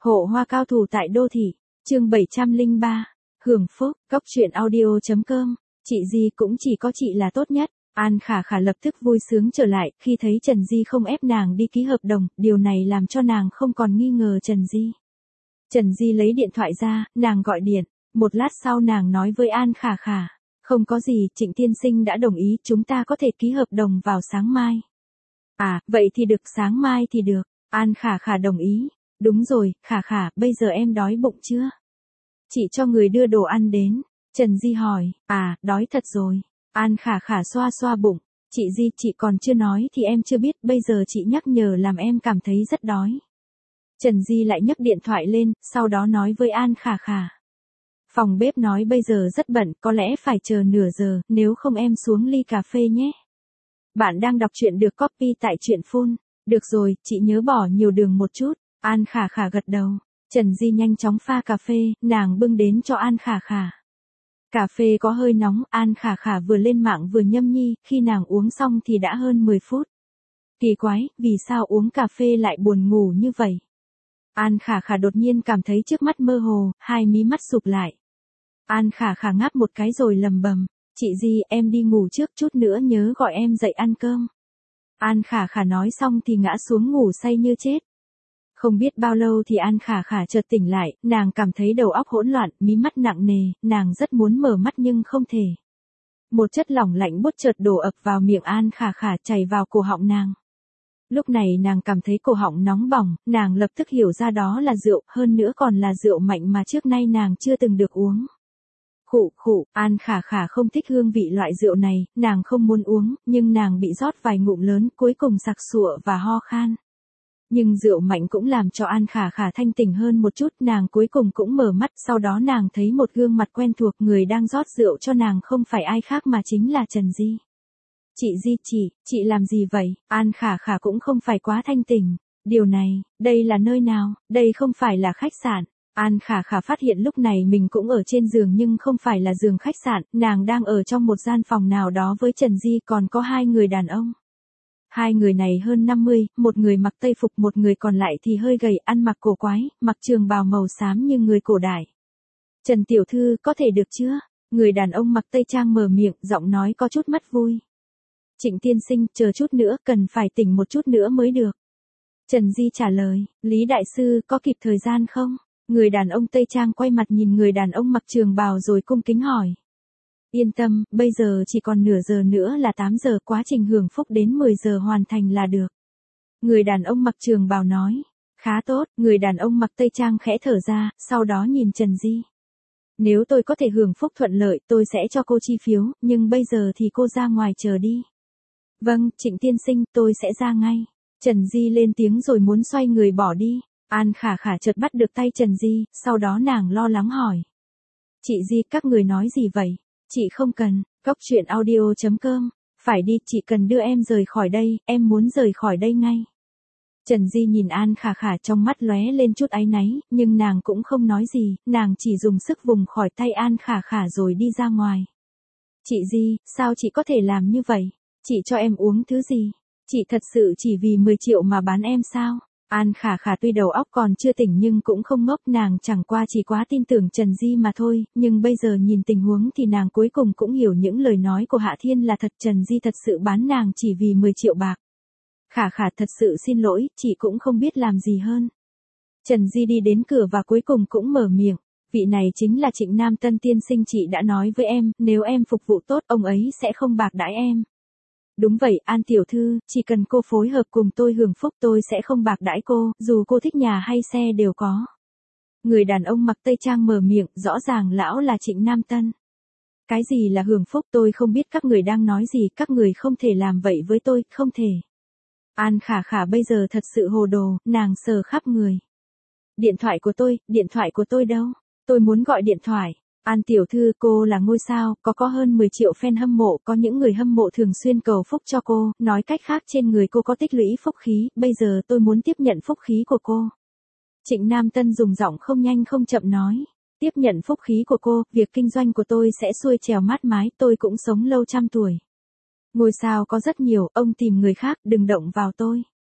Hộ hoa cao thủ tại đô thị, chương 703, hưởng phúc, góc truyện audio.com, chị Di cũng chỉ có chị là tốt nhất. An Khả Khả lập tức vui sướng trở lại khi thấy Trần Di không ép nàng đi ký hợp đồng, điều này làm cho nàng không còn nghi ngờ Trần Di. Trần Di lấy điện thoại ra, nàng gọi điện, một lát sau nàng nói với An Khả Khả, không có gì, Trịnh tiên sinh đã đồng ý, chúng ta có thể ký hợp đồng vào sáng mai. À, vậy thì được, sáng mai thì được, An Khả Khả đồng ý. Đúng rồi, Khả Khả, bây giờ em đói bụng chưa? Chị cho người đưa đồ ăn đến. Trần Di hỏi, à, đói thật rồi. An Khả Khả xoa xoa bụng. Chị Di, chị còn chưa nói thì em chưa biết, bây giờ chị nhắc nhở làm em cảm thấy rất đói. Trần Di lại nhấc điện thoại lên, sau đó nói với An Khả Khả. Phòng bếp nói bây giờ rất bận, có lẽ phải chờ nửa giờ, nếu không em xuống ly cà phê nhé. Bạn đang đọc truyện được copy tại truyện phone. Được rồi, chị nhớ bỏ nhiều đường một chút. An Khả Khả gật đầu. Trần Di nhanh chóng pha cà phê, nàng bưng đến cho An Khả Khả. Cà phê có hơi nóng, An Khả Khả vừa lên mạng vừa nhâm nhi, khi nàng uống xong thì đã hơn 10 phút. Kỳ quái, vì sao uống cà phê lại buồn ngủ như vậy? An Khả Khả đột nhiên cảm thấy trước mắt mơ hồ, hai mí mắt sụp lại. An Khả Khả ngáp một cái rồi lầm bầm, chị Di, em đi ngủ trước, chút nữa nhớ gọi em dậy ăn cơm. An Khả Khả nói xong thì ngã xuống ngủ say như chết. Không biết bao lâu thì An Khả Khả chợt tỉnh lại, nàng cảm thấy đầu óc hỗn loạn, mí mắt nặng nề, nàng rất muốn mở mắt nhưng không thể. Một chất lỏng lạnh buốt chợt đổ ập vào miệng An Khả Khả, chảy vào cổ họng nàng. Lúc này nàng cảm thấy cổ họng nóng bỏng, nàng lập tức hiểu ra đó là rượu, hơn nữa còn là rượu mạnh mà trước nay nàng chưa từng được uống. Khụ khụ, An Khả Khả không thích hương vị loại rượu này, nàng không muốn uống, nhưng nàng bị rót vài ngụm lớn, cuối cùng sặc sụa và ho khan. Nhưng rượu mạnh cũng làm cho An Khả Khả thanh tỉnh hơn một chút, nàng cuối cùng cũng mở mắt, sau đó nàng thấy một gương mặt quen thuộc, người đang rót rượu cho nàng không phải ai khác mà chính là Trần Di. Chị Di, chị làm gì vậy? An Khả Khả cũng không phải quá thanh tỉnh. Điều này, đây là nơi nào? Đây không phải là khách sạn. An Khả Khả phát hiện lúc này mình cũng ở trên giường nhưng không phải là giường khách sạn, nàng đang ở trong một gian phòng nào đó với Trần Di, còn có hai người đàn ông. Hai người này hơn 50, một người mặc tây phục, một người còn lại thì hơi gầy, ăn mặc cổ quái, mặc trường bào màu xám như người cổ đại. Trần tiểu thư, có thể được chưa? Người đàn ông mặc tây trang mở miệng, giọng nói có chút mất vui. Trịnh tiên sinh, chờ chút nữa, cần phải tỉnh một chút nữa mới được. Trần Di trả lời, Lý đại sư, có kịp thời gian không? Người đàn ông tây trang quay mặt nhìn người đàn ông mặc trường bào rồi cung kính hỏi. Yên tâm, bây giờ chỉ còn nửa giờ nữa là 8 giờ, quá trình hưởng phúc đến 10 giờ hoàn thành là được. Người đàn ông mặc trường bào nói. Khá tốt, người đàn ông mặc tây trang khẽ thở ra, sau đó nhìn Trần Di. Nếu tôi có thể hưởng phúc thuận lợi, tôi sẽ cho cô chi phiếu, nhưng bây giờ thì cô ra ngoài chờ đi. Vâng, Trịnh tiên sinh, tôi sẽ ra ngay. Trần Di lên tiếng rồi muốn xoay người bỏ đi. An Khả Khả chợt bắt được tay Trần Di, sau đó nàng lo lắng hỏi. Chị Di, các người nói gì vậy? Chị không cần, góc truyện audio.com, phải đi, chị cần đưa em rời khỏi đây, em muốn rời khỏi đây ngay. Trần Di nhìn An Khả Khả, trong mắt lóe lên chút áy náy, nhưng nàng cũng không nói gì, nàng chỉ dùng sức vùng khỏi tay An Khả Khả rồi đi ra ngoài. Chị Di, sao chị có thể làm như vậy? Chị cho em uống thứ gì? Chị thật sự chỉ vì 10 triệu mà bán em sao? An Khả Khả tuy đầu óc còn chưa tỉnh nhưng cũng không ngốc, nàng chẳng qua chỉ quá tin tưởng Trần Di mà thôi, nhưng bây giờ nhìn tình huống thì nàng cuối cùng cũng hiểu những lời nói của Hạ Thiên là thật, Trần Di thật sự bán nàng chỉ vì 10 triệu bạc. Khả Khả thật sự xin lỗi, chị cũng không biết làm gì hơn. Trần Di đi đến cửa và cuối cùng cũng mở miệng, vị này chính là Trịnh Nam Tân tiên sinh, chị đã nói với em, nếu em phục vụ tốt, ông ấy sẽ không bạc đãi em. Đúng vậy, An tiểu thư, chỉ cần cô phối hợp cùng tôi hưởng phúc tôi sẽ không bạc đãi cô, dù cô thích nhà hay xe đều có. Người đàn ông mặc tây trang mở miệng, rõ ràng lão là Trịnh Nam Tân. Cái gì là hưởng phúc, tôi không biết các người đang nói gì, các người không thể làm vậy với tôi, không thể. An Khả Khả bây giờ thật sự hồ đồ, nàng sờ khắp người. Điện thoại của tôi đâu? Tôi muốn gọi điện thoại. An tiểu thư, cô là ngôi sao, có hơn 10 triệu fan hâm mộ, có những người hâm mộ thường xuyên cầu phúc cho cô, nói cách khác trên người cô có tích lũy phúc khí, bây giờ tôi muốn tiếp nhận phúc khí của cô. Trịnh Nam Tân dùng giọng không nhanh không chậm nói, tiếp nhận phúc khí của cô, việc kinh doanh của tôi sẽ xuôi trèo mát mái, tôi cũng sống lâu trăm tuổi. Ngôi sao có rất nhiều, ông tìm người khác, đừng động vào tôi.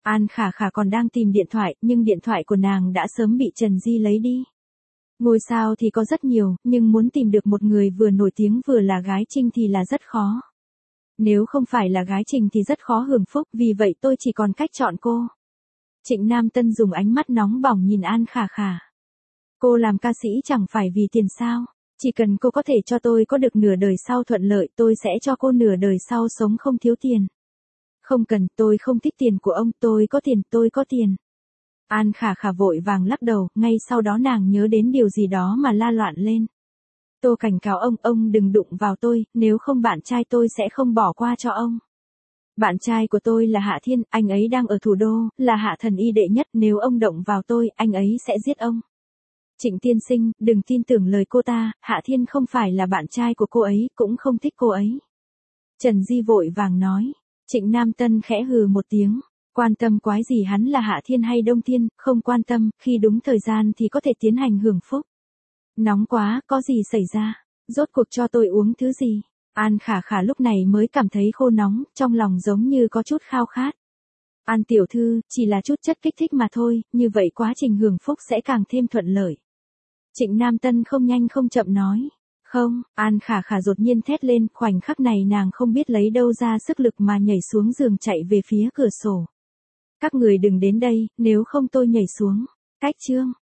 An Khả Khả còn đang tìm điện thoại, nhưng điện thoại của nàng đã sớm bị Trần Di lấy đi. Ngôi sao thì có rất nhiều, nhưng muốn tìm được một người vừa nổi tiếng vừa là gái Trinh thì là rất khó. Nếu không phải là gái Trinh thì rất khó hưởng phúc, vì vậy tôi chỉ còn cách chọn cô. Trịnh Nam Tân dùng ánh mắt nóng bỏng nhìn An Khả Khả. Cô làm ca sĩ chẳng phải vì tiền sao? Chỉ cần cô có thể cho tôi có được nửa đời sau thuận lợi, tôi sẽ cho cô nửa đời sau sống không thiếu tiền. Không cần, tôi không thích tiền của ông, tôi có tiền. An Khả Khả vội vàng lắc đầu, ngay sau đó nàng nhớ đến điều gì đó mà la loạn lên. Tôi cảnh cáo ông đừng đụng vào tôi, nếu không bạn trai tôi sẽ không bỏ qua cho ông. Bạn trai của tôi là Hạ Thiên, anh ấy đang ở thủ đô, là hạ thần y đệ nhất, nếu ông động vào tôi, anh ấy sẽ giết ông. Trịnh tiên sinh, đừng tin tưởng lời cô ta, Hạ Thiên không phải là bạn trai của cô ấy, cũng không thích cô ấy. Trần Di vội vàng nói. Trịnh Nam Tân khẽ hừ một tiếng. Quan tâm quái gì hắn là Hạ Thiên hay Đông Thiên, không quan tâm, khi đúng thời gian thì có thể tiến hành hưởng phúc. Nóng quá, có gì xảy ra? Rốt cuộc cho tôi uống thứ gì? An Khả Khả lúc này mới cảm thấy khô nóng, trong lòng giống như có chút khao khát. An tiểu thư, chỉ là chút chất kích thích mà thôi, như vậy quá trình hưởng phúc sẽ càng thêm thuận lợi. Trịnh Nam Tân không nhanh không chậm nói. Không, An Khả Khả đột nhiên thét lên, khoảnh khắc này nàng không biết lấy đâu ra sức lực mà nhảy xuống giường chạy về phía cửa sổ. Các người đừng đến đây, nếu không tôi nhảy xuống. Cách chương.